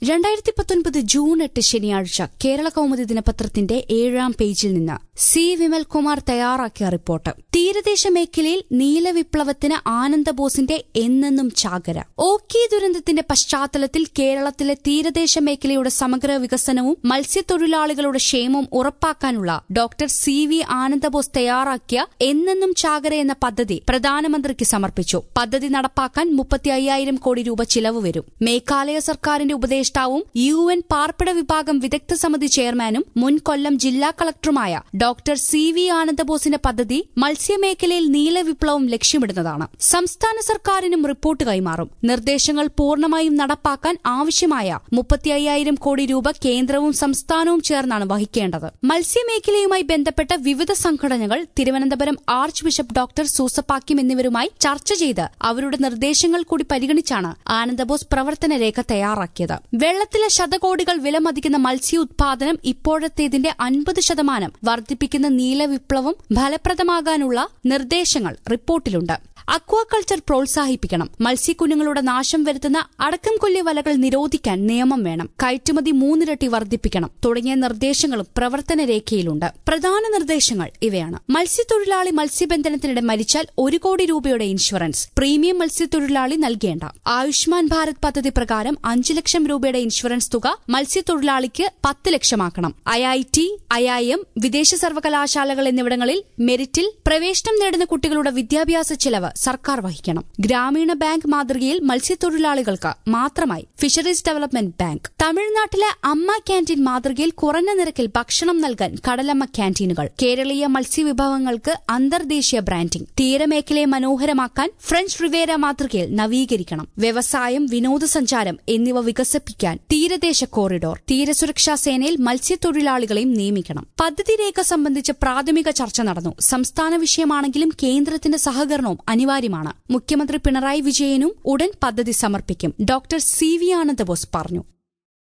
2019 June 8 ശനിയാഴ്ച കേരള കൗമുദി ദിനപത്രത്തിന്റെ 7-ാം പേജിൽ നിന്ന് സി വിമൽകുമാർ തയ്യാറാക്കിയ റിപ്പോർട്ട്. തീരദേശ മേഖലയിൽ നീലവിപ്ലവത്തിന് ആനന്ദബോസിന്റെ എന്നെന്നും ചാകര. ഓഖി ദുരന്തത്തിന്റെ പശ്ചാത്തലത്തിൽ കേരളത്തിലെ തീരദേശ മേഖലയുടെ സമഗ്ര വികസനവും മത്സ്യത്തൊഴിലാളികളുടെ ക്ഷേമവും ഉറപ്പാക്കാനുള്ള ഡോക്ടർ സി വി ആനന്ദബോസ് തയ്യാറാക്കിയ എന്നെന്നും ചാകര എന്ന പദ്ധതി പ്രധാനമന്ത്രിക്ക് സമർപ്പിച്ചു. പദ്ധതി നടപ്പാക്കാൻ 35,000 കോടി രൂപ ചിലവ് വരും. മേഘാലയ സർക്കാരിന്റെ ഉപദേഷ്ടാവും UN പാർപ്പിട വിഭാഗം വിദഗ്ധ സമിതി ചെയർമാനും മുൻ കൊല്ലം ജില്ലാ കളക്ടറുമായ ഡോക്ടർ സി വി ആനന്ദബോസിന്റെ പദ്ധതി മത്സ്യമേഖലയിൽ നീലവിപ്ലവം ലക്ഷ്യമിടുന്നതാണ്. സംസ്ഥാന സർക്കാരിനും റിപ്പോർട്ട് കൈമാറും. നിർദ്ദേശങ്ങൾ പൂർണ്ണമായും നടപ്പാക്കാൻ ആവശ്യമായ 35,000 കോടി രൂപ കേന്ദ്രവും സംസ്ഥാനവും ചേർന്നാണ് വഹിക്കേണ്ടത്. മത്സ്യമേഖലയുമായി ബന്ധപ്പെട്ട വിവിധ സംഘടനകൾ Thiruvananthapuram arch bishop doctor Soosapakiam എന്നിവരുമായി ചർച്ച ചെയ്ത് അവരുടെ നിർദ്ദേശങ്ങൾ കൂടി പരിഗണിച്ചാണ് ആനന്ദബോസ് പ്രവർത്തന രേഖ തയ്യാറാക്കിയത്. വെള്ളത്തിലെ ശതകോടികൾ വിലമതിക്കുന്ന മത്സ്യ ഉത്പാദനം ഇപ്പോഴത്തേതിന്റെ 50% വർദ്ധിപ്പിക്കുന്ന നീലവിപ്ലവം ഫലപ്രദമാകാനുള്ള നിർദ്ദേശങ്ങൾ റിപ്പോർട്ടിലുണ്ട്. അക്വാകൾച്ചർ പ്രോത്സാഹിപ്പിക്കണം. മത്സ്യക്കുഞ്ഞുങ്ങളുടെ നാശം വരുത്തുന്ന അടക്കം കൊല്ലി വലകൾ നിരോധിക്കാൻ നിയമം വേണം. കയറ്റുമതി 3 ഇരട്ടി വർദ്ധിപ്പിക്കണം തുടങ്ങിയ നിർദ്ദേശങ്ങളും പ്രവർത്തന രേഖയിലുണ്ട്. പ്രധാന നിർദ്ദേശങ്ങൾ ഇവയാണ്. മത്സ്യത്തൊഴിലാളി മത്സ്യബന്ധനത്തിനിടെ മരിച്ചാൽ 1 കോടി രൂപയുടെ ഇൻഷുറൻസ് പ്രീമിയം മത്സ്യത്തൊഴിലാളി നൽകേണ്ട. ആയുഷ്മാൻ ഭാരത് പദ്ധതി പ്രകാരം 5 ലക്ഷം രൂപയുടെ ഇൻഷുറൻസ് തുക മത്സ്യത്തൊഴിലാളിക്ക് 10 ലക്ഷമാക്കണം. IIT, IIM, വിദേശ സർവകലാശാലകൾ എന്നിവിടങ്ങളിൽ മെറിറ്റിൽ പ്രവേശനം നേടുന്ന കുട്ടികളുടെ വിദ്യാഭ്യാസ ചെലവ് സർക്കാർ വഹിക്കണം. ഗ്രാമീണ ബാങ്ക് മാതൃകയിൽ മത്സ്യത്തൊഴിലാളികൾക്ക് മാത്രമായി ഫിഷറീസ് ഡെവലപ്മെന്റ് ബാങ്ക്. തമിഴ്നാട്ടിലെ അമ്മ ക്യാന്റീൻ മാതൃകയിൽ കുറഞ്ഞ നിരക്കിൽ ഭക്ഷണം നൽകാൻ കടലമ്മ ക്യാന്റീനുകൾ. കേരളീയ മത്സ്യവിഭവങ്ങൾക്ക് അന്തർദേശീയ ബ്രാൻഡിംഗ്. തീരമേഖലയെ മനോഹരമാക്കാൻ ഫ്രഞ്ച് റിവേര മാതൃകയിൽ നവീകരിക്കണം. വ്യവസായം, വിനോദസഞ്ചാരം എന്നിവ വികസിപ്പിക്കാൻ തീരദേശ കോറിഡോർ. തീരസുരക്ഷാ സേനയിൽ മത്സ്യത്തൊഴിലാളികളെയും നിയമിക്കണം. പദ്ധതി രേഖ സംബന്ധിച്ച് പ്രാഥമിക ചർച്ച നടന്നു. സംസ്ഥാന വിഷയമാണെങ്കിലും കേന്ദ്രത്തിന്റെ സഹകരണവും അനിവാര്യമാണ്. മുഖ്യമന്ത്രി പിണറായി വിജയനും ഉടൻ പദ്ധതി സമർപ്പിക്കും. ഡോക്ടർ സി വി ആനന്ദബോസ് പറഞ്ഞു.